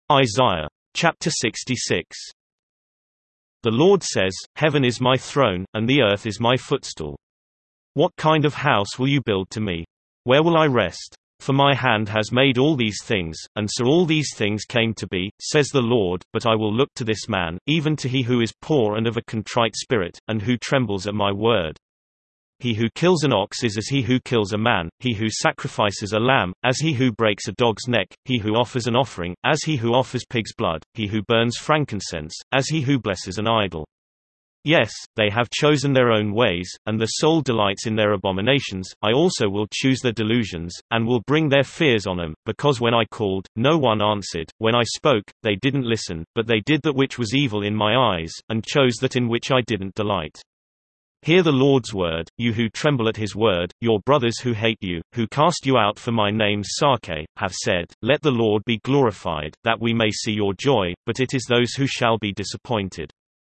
Isaiah. Chapter 66. The Lord says, Heaven is my throne, and the earth is my footstool. What kind of house will you build to me? Where will I rest? For my hand has made all these things, and so all these things came to be, says the Lord. But I will look to this man, even to he who is poor and of a contrite spirit, and who trembles at my word. He who kills an ox is as he who kills a man, he who sacrifices a lamb, as he who breaks a dog's neck, he who offers an offering, as he who offers pig's blood, he who burns frankincense, as he who blesses an idol. Yes, they have chosen their own ways, and the soul delights in their abominations. I also will choose their delusions, and will bring their fears on them, because when I called, no one answered, when I spoke, they didn't listen, but they did that which was evil in my eyes, and chose that in which I didn't delight. Hear the Lord's word, you who tremble at his word, your brothers who hate you, who cast you out for my name's sake, have said, Let the Lord be glorified, that we may see your joy, but it is those who shall be disappointed.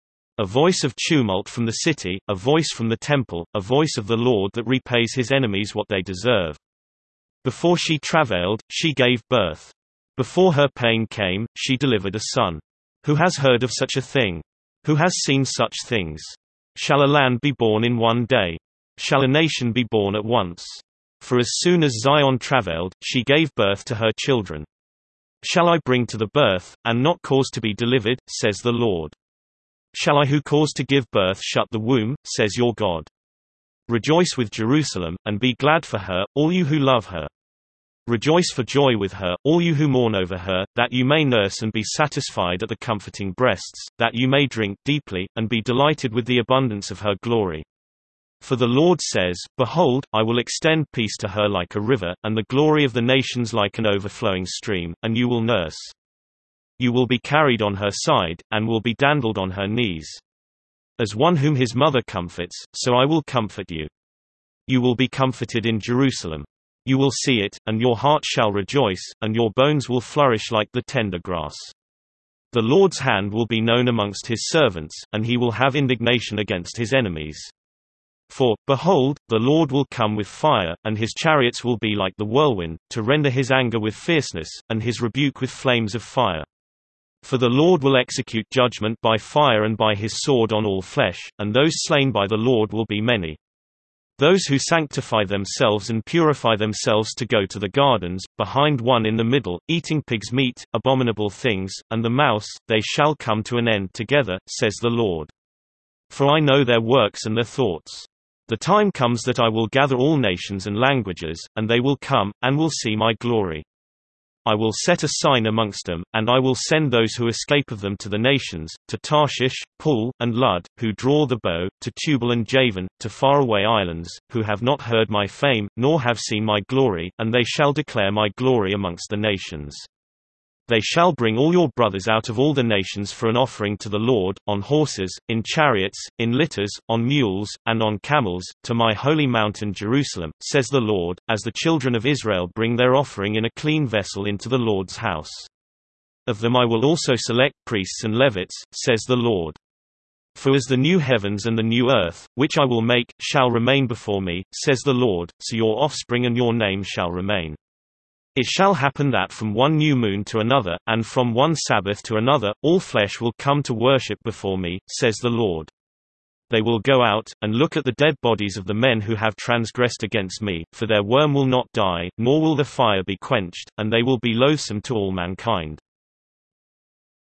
A voice of tumult from the city, a voice from the temple, a voice of the Lord that repays his enemies what they deserve. Before she travailed, she gave birth. Before her pain came, she delivered a son. Who has heard of such a thing? Who has seen such things? Shall a land be born in one day? Shall a nation be born at once? For as soon as Zion travailed, she gave birth to her children. Shall I bring to the birth, and not cause to be delivered, says the Lord? Shall I who cause to give birth shut the womb, says your God? Rejoice with Jerusalem, and be glad for her, all you who love her. Rejoice for joy with her, all you who mourn over her, that you may nurse and be satisfied at the comforting breasts, that you may drink deeply, and be delighted with the abundance of her glory. For the Lord says, Behold, I will extend peace to her like a river, and the glory of the nations like an overflowing stream, and you will nurse. You will be carried on her side, and will be dandled on her knees. As one whom his mother comforts, so I will comfort you. You will be comforted in Jerusalem. You will see it, and your heart shall rejoice, and your bones will flourish like the tender grass. The Lord's hand will be known amongst his servants, and he will have indignation against his enemies. For, behold, the Lord will come with fire, and his chariots will be like the whirlwind, to render his anger with fierceness, and his rebuke with flames of fire. For the Lord will execute judgment by fire and by his sword on all flesh, and those slain by the Lord will be many. Those who sanctify themselves and purify themselves to go to the gardens, behind one in the middle, eating pig's meat, abominable things, and the mouse, they shall come to an end together, says the Lord. For I know their works and their thoughts. The time comes that I will gather all nations and languages, and they will come, and will see my glory. I will set a sign amongst them, and I will send those who escape of them to the nations, to Tarshish, Pul, and Lud, who draw the bow, to Tubal and Javan, to faraway islands, who have not heard my fame, nor have seen my glory, and they shall declare my glory amongst the nations. They shall bring all your brothers out of all the nations for an offering to the Lord, on horses, in chariots, in litters, on mules, and on camels, to my holy mountain Jerusalem, says the Lord, as the children of Israel bring their offering in a clean vessel into the Lord's house. Of them I will also select priests and Levites, says the Lord. For as the new heavens and the new earth, which I will make, shall remain before me, says the Lord, so your offspring and your name shall remain. It shall happen that from one new moon to another, and from one Sabbath to another, all flesh will come to worship before me, says the Lord. They will go out, and look at the dead bodies of the men who have transgressed against me, for their worm will not die, nor will the fire be quenched, and they will be loathsome to all mankind.